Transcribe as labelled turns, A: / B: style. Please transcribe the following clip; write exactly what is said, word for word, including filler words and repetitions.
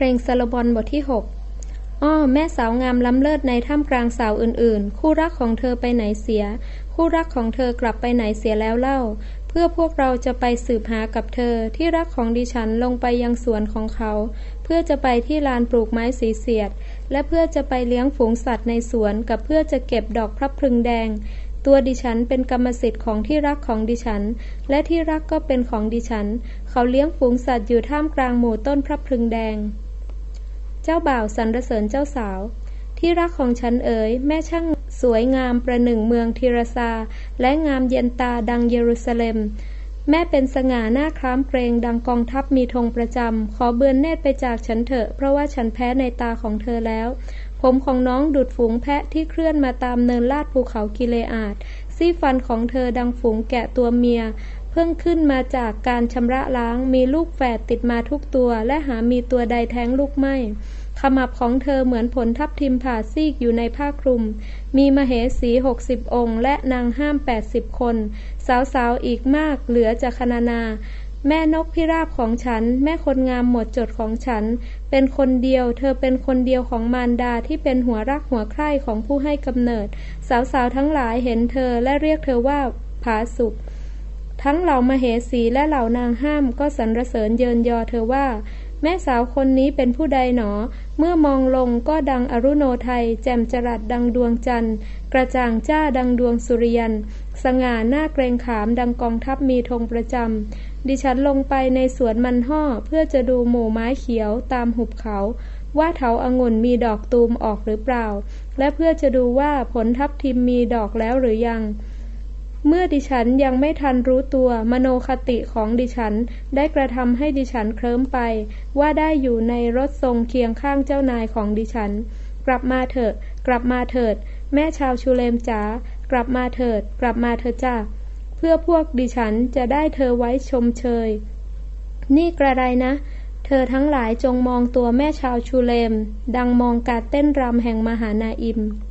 A: ลงซาโลมอนบทที่หกอ้อแม่สาวงามล้ำเลิศในท่ามกลางสาวอื่นๆคู่รักของเธอไปไหนเสียคู่รักของเธอกลับไปไหนเสียแล้วเล่าเพื่อพวกเราจะไปสืบหากับเธอที่รักของดิฉันลงไปยังสวนของเขาเพื่อจะไปที่ลานปลูกไม้สีเสียดและเพื่อจะไปเลี้ยงฝูงสัตว์ในสวนกับเพื่อจะเก็บดอกพลับพลึงแดงตัวดิฉันเป็นกรรมสิทธิ์ของที่รักของดิฉันและที่รักก็เป็นของดิฉันเขาเลี้ยงฝูงสัตว์อยู่ท่ามกลางหมู่ต้นพลับพลึงแดงเจ้าบ่าวสรรเสริญเจ้าสาวที่รักของฉันเอ๋ยแม่ช่างสวยงามประหนึ่งเมืองทิราซาและงามเย็นตาดังเยรูซาเล็มแม่เป็นสง่าหน้าคล้ามเกรงดังกองทัพมีธงประจำขอเบือนเนตรไปจากฉันเถอะเพราะว่าฉันแพ้ในตาของเธอแล้วผมของน้องดุจฝูงแพะที่เคลื่อนมาตามเนินลาดภูเขากิเลอาดซี่ฟันของเธอดังฝูงแกะตัวเมียเพิ่งขึ้นมาจากการชำระล้างมีลูกแฝดติดมาทุกตัวและหามีตัวใดแท้งลูกไม่ขมับของเธอเหมือนผลทับทิมผ่าซีกอยู่ในผ้าคลุมมีมเหสีหกสิบองค์และนางห้ามแปดสิบคนสาวๆอีกมากเหลือจะคณนานาแม่นกพิราบของฉันแม่คนงามหมดจดของฉันเป็นคนเดียวเธอเป็นคนเดียวของมารดาที่เป็นหัวรักหัวใคร่ของผู้ให้กำเนิดสาวๆทั้งหลายเห็นเธอและเรียกเธอว่าผาสุกทั้งเหล่ามเหสีและเหล่านางห้ามก็สรรเสริญเยินยอเธอว่าแม่สาวคนนี้เป็นผู้ใดหนอเมื่อมองลงก็ดังอรุโนไทยแจ่มจรัสดังดวงจันทร์กระจ่างจ้าดังดวงสุริยันสง่าหน้าเกรงขามดังกองทัพมีธงประจำดิฉันลงไปในสวนมันห่อเพื่อจะดูหมู่ไม้เขียวตามหุบเขาว่าเถาองุ่นมีดอกตูมออกหรือเปล่าและเพื่อจะดูว่าผลทับทิมมีดอกแล้วหรือยังเมื่อดิฉันยังไม่ทันรู้ตัวมโนคติของดิฉันได้กระทำให้ดิฉันเคลิ้มไปว่าได้อยู่ในรถทรงเคียงข้างเจ้านายของดิฉันกลับมาเถิดกลับมาเถิดแม่ชาวชูเลมจ๋ากลับมาเถิดกลับมาเถิดจ้าเพื่อพวกดิฉันจะได้เธอไว้ชมเชยนี่กระไรนะเธอทั้งหลายจงมองตัวแม่ชาวชูเลมดังมองการเต้นรำแห่งมหานาอิม